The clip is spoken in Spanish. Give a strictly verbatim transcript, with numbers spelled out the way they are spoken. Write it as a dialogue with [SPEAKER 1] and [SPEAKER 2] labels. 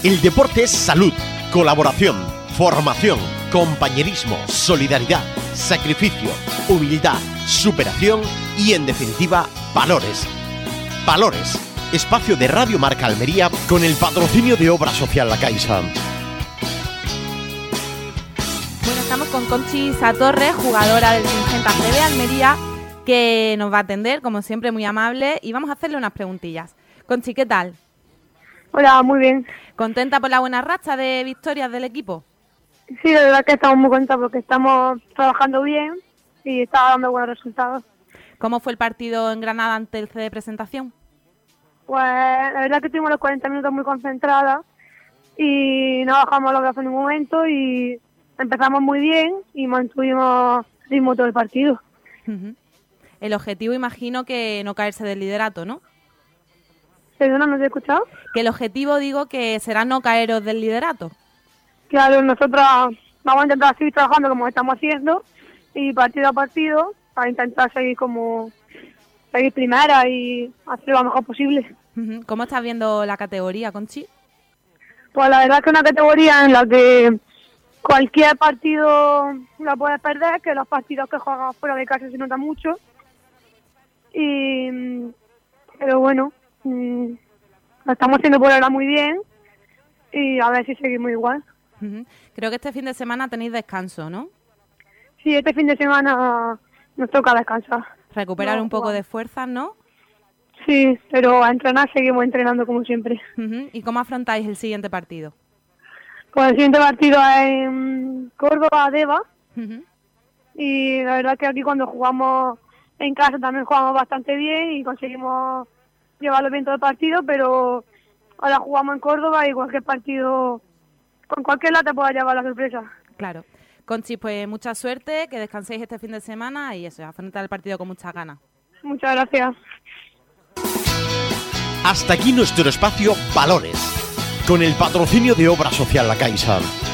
[SPEAKER 1] El deporte es salud, colaboración, formación, compañerismo, solidaridad, sacrificio, humildad, superación y, en definitiva, valores. Valores, espacio de Radio Marca Almería con el patrocinio de Obra Social La Caixa.
[SPEAKER 2] Bueno, estamos con Conchi Satorre, jugadora del Singenta C B Almería, que nos va a atender, como siempre, muy amable, y vamos a hacerle unas preguntillas. Conchi, ¿qué tal?
[SPEAKER 3] Hola, muy bien.
[SPEAKER 2] ¿Contenta por la buena racha de victorias del equipo?
[SPEAKER 3] Sí, la verdad que estamos muy contentos porque estamos trabajando bien y está dando buenos resultados.
[SPEAKER 2] ¿Cómo fue el partido en Granada ante el C D Presentación?
[SPEAKER 3] Pues la verdad que tuvimos los cuarenta minutos muy concentradas y no bajamos los brazos en ningún momento y empezamos muy bien y mantuvimos el ritmo todo el partido.
[SPEAKER 2] Uh-huh. El objetivo, imagino, que no caerse del liderato, ¿no?
[SPEAKER 3] ¿Perdona, no te he escuchado?
[SPEAKER 2] Que el objetivo, digo, que será no caeros del liderato.
[SPEAKER 3] Claro, nosotros vamos a intentar seguir trabajando como estamos haciendo y partido a partido para intentar seguir como seguir primera y hacer lo mejor posible.
[SPEAKER 2] Uh-huh. ¿Cómo estás viendo la categoría, Conchi?
[SPEAKER 3] Pues la verdad que es una categoría en la que cualquier partido la puedes perder, que los partidos que juegas fuera de casa se notan mucho. Y pero bueno, mmm, lo estamos haciendo por ahora muy bien y a ver si seguimos igual.
[SPEAKER 2] Uh-huh. Creo que este fin de semana tenéis descanso, ¿no?
[SPEAKER 3] Sí, este fin de semana nos toca descansar.
[SPEAKER 2] Recuperar
[SPEAKER 3] no,
[SPEAKER 2] un poco
[SPEAKER 3] bueno.
[SPEAKER 2] de fuerzas, ¿no?
[SPEAKER 3] Sí, pero a entrenar seguimos entrenando como siempre.
[SPEAKER 2] Uh-huh. ¿Y cómo afrontáis el siguiente partido?
[SPEAKER 3] Pues el siguiente partido es en Córdoba, Deva.
[SPEAKER 2] Uh-huh.
[SPEAKER 3] Y la verdad que aquí cuando jugamos en casa también jugamos bastante bien y conseguimos llevarlo bien todo el partido, pero ahora jugamos en Córdoba y cualquier partido, con cualquier lado te pueda llevar la sorpresa.
[SPEAKER 2] Claro. Conchi, pues mucha suerte, que descanséis este fin de semana y eso, afrontar el partido con muchas ganas.
[SPEAKER 3] Muchas gracias.
[SPEAKER 1] Hasta aquí nuestro espacio Valores, con el patrocinio de Obra Social La Caixa.